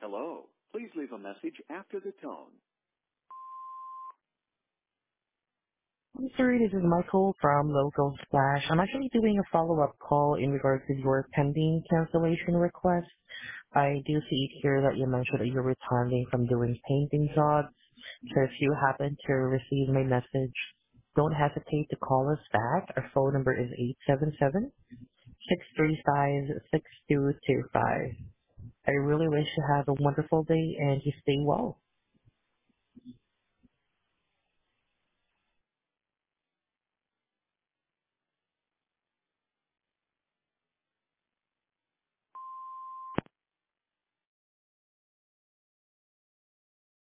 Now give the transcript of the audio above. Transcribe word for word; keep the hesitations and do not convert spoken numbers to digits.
Hello. Please leave a message after the tone. I'm sorry, this is Michael from Local Splash. I'm actually doing a follow-up call in regards to your pending cancellation request. I do see here that you mentioned that you're returning from doing painting jobs. So if you happen to receive my message, don't hesitate to call us back. Our phone number is eight seven seven, six three five, six two two five. I really wish you have a wonderful day and you stay well.